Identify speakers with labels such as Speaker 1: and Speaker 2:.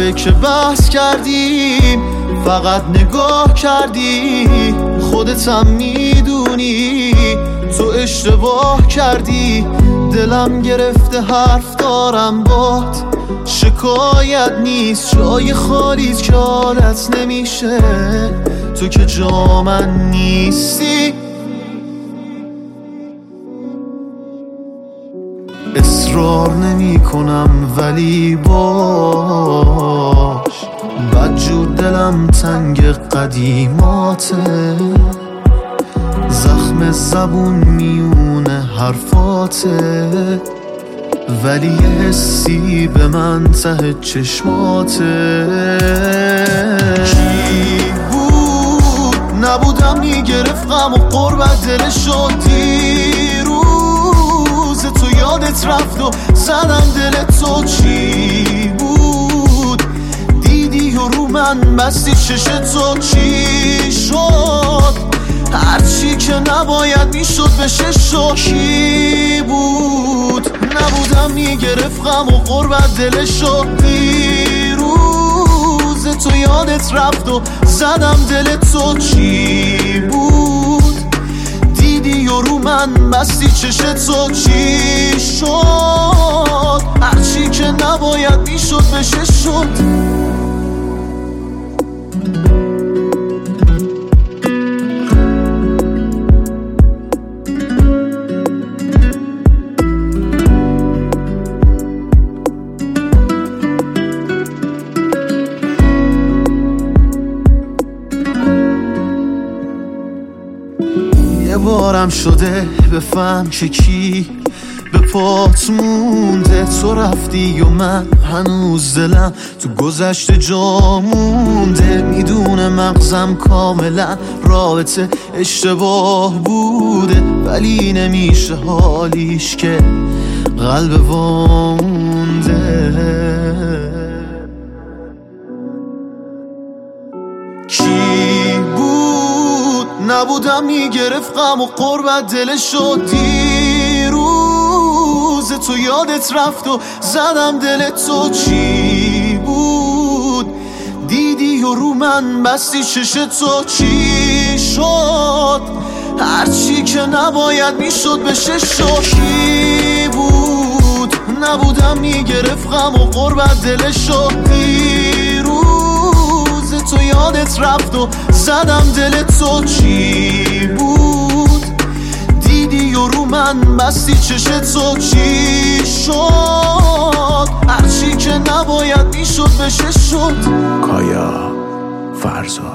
Speaker 1: فکر بحث کردیم، فقط نگاه کردی، خودت هم میدونی تو اشتباه کردی. دلم گرفته حرف دارم بات، شکایت نیست، جای خالیت که حالت نمیشه، تو که جا من نیستی. اصرار نمی کنم ولی باش، بدجور دلم تنگ قدیماته، زخم زبون میونه حرفاته، ولی یه حسی به من ته چشماته. کی بود نبودم میگرفت غم و قربت دلشو، دیروز تو یادت رفت و زدم دلت تو. چی بود دیدی و رو من بستی چشت تو، چی شد هرچی که نباید میشد بشه شد. کی بود نبودم میگرفت غم و قربت دلشو، دیروز تو یادت رفت و زدم دلت تو. چی بود دیدی و رو من بستی چشت تو، چی شد هرچی که نباید میشد بشه شد. یه بارم شده بفهم که کی به پات مونده، تو رفتی و من هنوز دلم تو گذشته جا مونده. میدونه مغزم کاملا رابطه اشتباه بوده، ولی نمیشه حالیش که قلب وامونده. کی بود نبودم میگرفت غم و قربت دلشو، دیروز تو یادت رفت و زدم دلت تو. چی بود دیدی و رو من بستی چشت تو، چی شد هرچی که نباید میشد بشه شد. کی بود نبودم میگرفت غم و قربت دلشو، دیروز تو یادت رفت و زدم دلت تو. چی بود دیدی و رو من بستی چشت تو، چی شد هرچی که نباید میشد بشه شد.
Speaker 2: کایا فرزاد.